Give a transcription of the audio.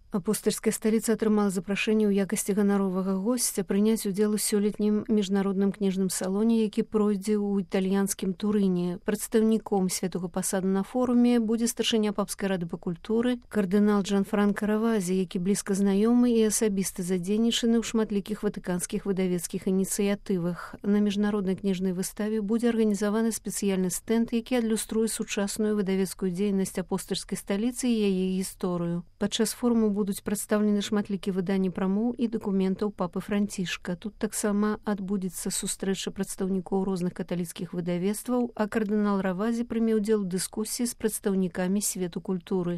Апостальская сталіца атрымала запрашэнне ў якасці ганаровага госця прыняць удзел у сёлетнім міжнародным кніжным салоне, які пройдзе ў італьянскім Турыне. Прадстаўніком святога пасаду на форуме будзе старшыня папскай рады па культуры кардынал Джанфранка Равазі, які блізка знаёмы і асабіста задзейнічаны ў шматлікіх ватыканскіх выдавецкіх ініцыятывах. На міжнароднай кніжнай выставе будзе арганізаваны спецыяльны стэнд, які адлюструе сучасную выдавецкую дзейнасць апостальскай сталіцы і яе гісторыю. Падчас форуму будуць прадстаўлены шматлікія выданні прамоў і дакументаў папы Францішка. Тут таксама адбудзецца сустрэча прадстаўнікоў розных каталіцкіх выдавецтваў, а кардынал Равазі прыме ўдзел у дыскусіі з прадстаўнікамі свету культуры.